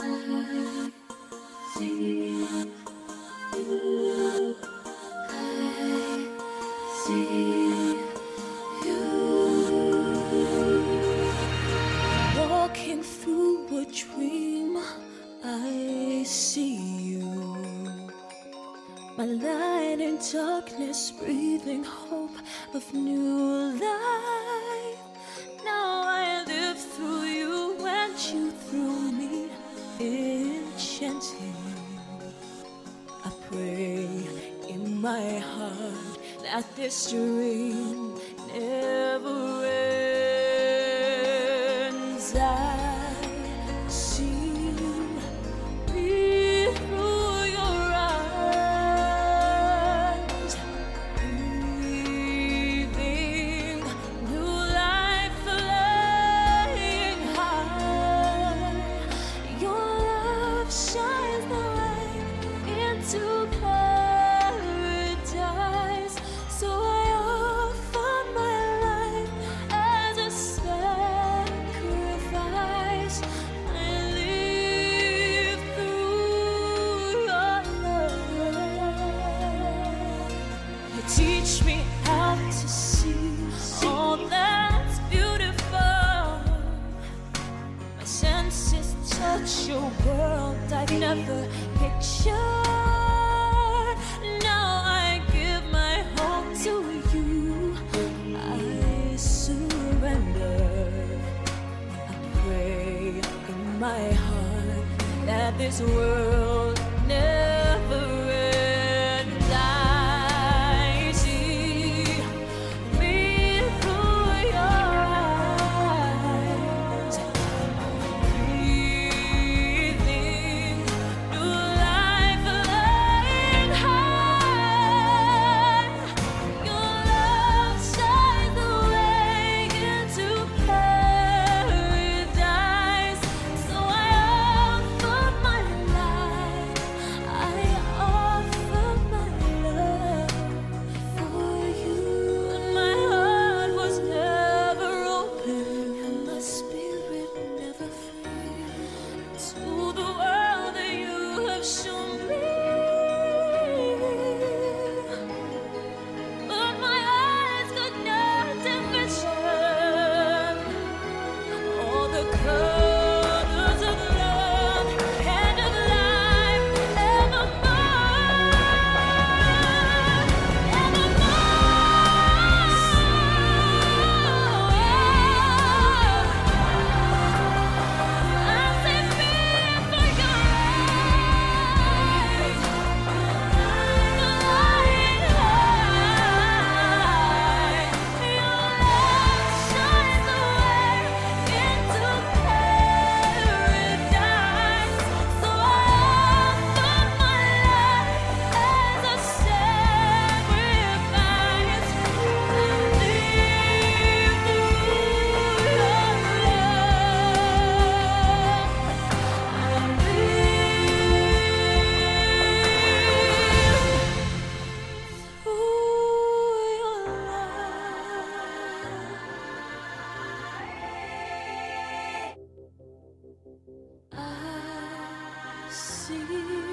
Walking through a dream, I see you. My light in darkness, breathing hope of new life. Now I live through you and you through me, enchanting. I pray in my heart that this dream never ends. I see me through your eyes, breathing new life, flying high. Your love shines the way into paradise. So I offer my life as a sacrifice. I live through your love. You teach me how to see all that's beautiful. My senses touch your world I've never pictured. Now I give my heart to you. I surrender. I pray in my heart that this world never ends. I see me through your eyes, breathing new life, flying high. Your love shines the way into paradise. So I offer my life, I offer my love for you. And my heart was never open, and my spirit never free to the world that you have shown me. But my eyes could not envision all the colors of love and of life evermore, I say fear for your eyes, flying high. Your love shines the way into paradise. So I offer my life as a sacrifice. I live through your love. I live through your love. I see